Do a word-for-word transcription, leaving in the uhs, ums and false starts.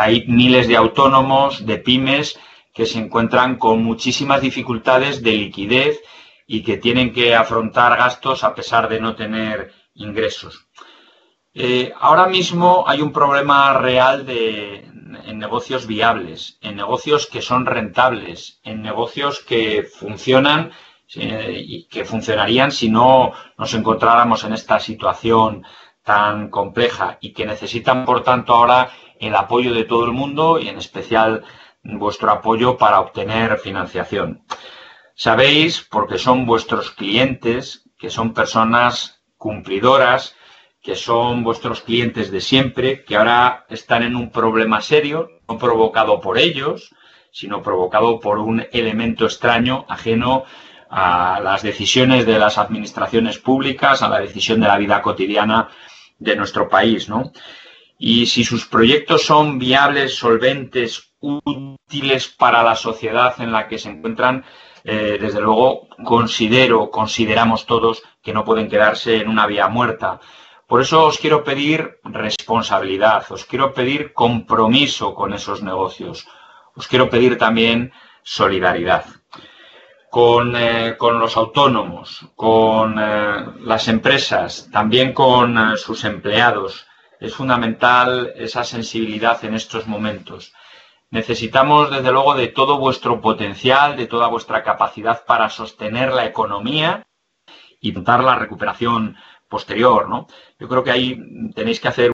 hay miles de autónomos, de pymes, que se encuentran con muchísimas dificultades de liquidez y que tienen que afrontar gastos a pesar de no tener ingresos. Eh, ahora mismo hay un problema real de, en negocios viables, en negocios que son rentables, en negocios que funcionan eh, y que funcionarían si no nos encontráramos en esta situación tan compleja y que necesitan, por tanto, ahora el apoyo de todo el mundo y en especial vuestro apoyo para obtener financiación. Sabéis, porque son vuestros clientes, que son personas cumplidoras, que son vuestros clientes de siempre, que ahora están en un problema serio, no provocado por ellos, sino provocado por un elemento extraño, ajeno a las decisiones de las administraciones públicas, a la decisión de la vida cotidiana de nuestro país, ¿no? Y si sus proyectos son viables, solventes, útiles para la sociedad en la que se encuentran, eh, desde luego considero, consideramos todos que no pueden quedarse en una vía muerta. Por eso os quiero pedir responsabilidad, os quiero pedir compromiso con esos negocios, os quiero pedir también solidaridad. Con, eh, con los autónomos, con eh, las empresas, también con eh, sus empleados. Es fundamental esa sensibilidad en estos momentos. Necesitamos, desde luego, de todo vuestro potencial, de toda vuestra capacidad para sostener la economía y intentar la recuperación posterior, ¿no? Yo creo que ahí tenéis que hacer